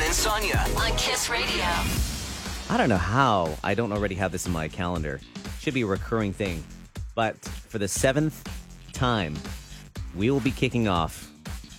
and Sonia on Kiss Radio. I don't know how I don't already have this in my calendar. Should be a recurring thing. But for the 7th time, we will be kicking off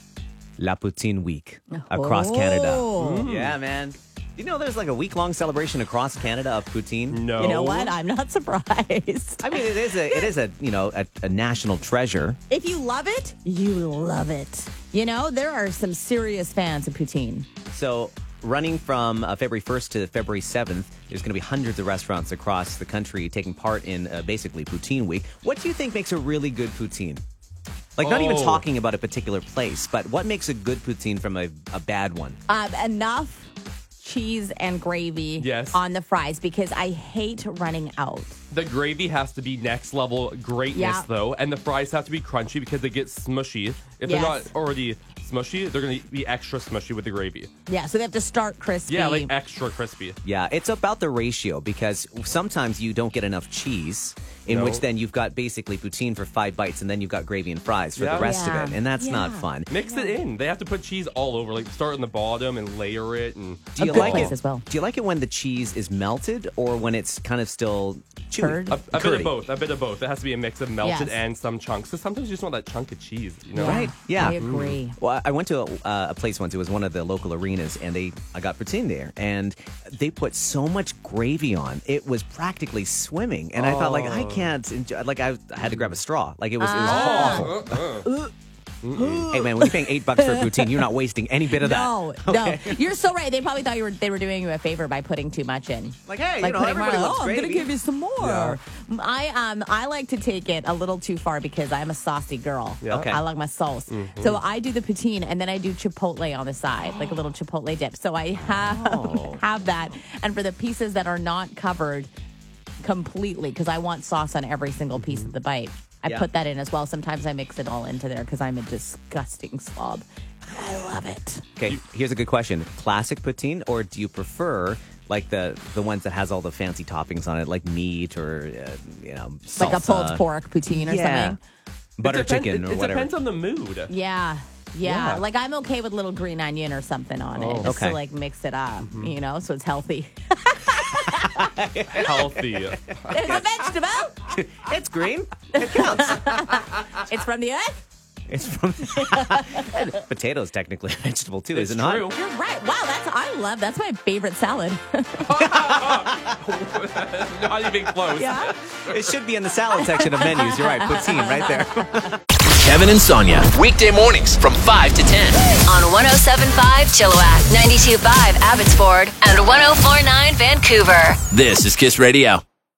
La Poutine Week across Canada. Yeah, man. You know there's like a week-long celebration across Canada of poutine? No. You know what? I'm not surprised. I mean, it is a national treasure. If you love it, you love it. You know, there are some serious fans of poutine. So running from February 1st to February 7th, there's going to be hundreds of restaurants across the country taking part in basically Poutine Week. What do you think makes a really good poutine? Like, not even talking about a particular place, but what makes a good poutine from a bad one? Enough cheese and gravy on the fries because I hate running out. The gravy has to be next level greatness, though, and the fries have to be crunchy because they get smushy. If they're not already smushy, they're going to be extra smushy with the gravy. Yeah, so they have to start crispy. Yeah, like extra crispy. Yeah, it's about the ratio because sometimes you don't get enough cheese, in which then you've got basically poutine for 5 bites and then you've got gravy and fries for the rest of it, and that's not fun. Mix it in. They have to put cheese all over, like start on the bottom and layer it. And do you like it as well? Do you like it when the cheese is melted or when it's kind of still chewy? A bit of both. A bit of both. It has to be a mix of melted and some chunks. Because sometimes you just want that chunk of cheese, you know? Right? Yeah. I agree. Well, I went to a place once. It was one of the local arenas, and I got poutine there, and they put so much gravy on. It was practically swimming, and I thought, like, I can't enjoy. Like, I had to grab a straw. Like, it was awful. Hey man, when you're paying $8 for a poutine, you're not wasting any bit of that. No, you're so right. They probably thought they were doing you a favor by putting too much in. Like, hey, like everybody loves gravy. I'm gonna give you some more. Yeah. I like to take it a little too far because I'm a saucy girl. Yeah. Okay. I like my sauce. Mm-hmm. So I do the poutine and then I do chipotle on the side, like a little chipotle dip. So I have that. And for the pieces that are not covered completely, because I want sauce on every single piece of the bite, I put that in as well. Sometimes I mix it all into there because I'm a disgusting slob. I love it. Okay, here's a good question. Classic poutine, or do you prefer like the ones that has all the fancy toppings on it, like meat or, salsa? Like a pulled pork poutine or something? Butter chicken or whatever. It depends on the mood. Yeah. Like I'm okay with a little green onion or something on it. Just to like mix it up, so it's healthy. Healthy. It's a vegetable. It's green. It counts. It's from the earth. It's from potatoes, technically a vegetable too, is it not? True. You're right. Wow, that's my favorite salad. Not even close. Yeah. It should be in the salad section of menus. You're right, poutine right there. Kevin and Sonia, weekday mornings from 5 to 10. On 107.5 Chilliwack, 92.5 Abbotsford, and 104.9 Vancouver. This is Kiss Radio.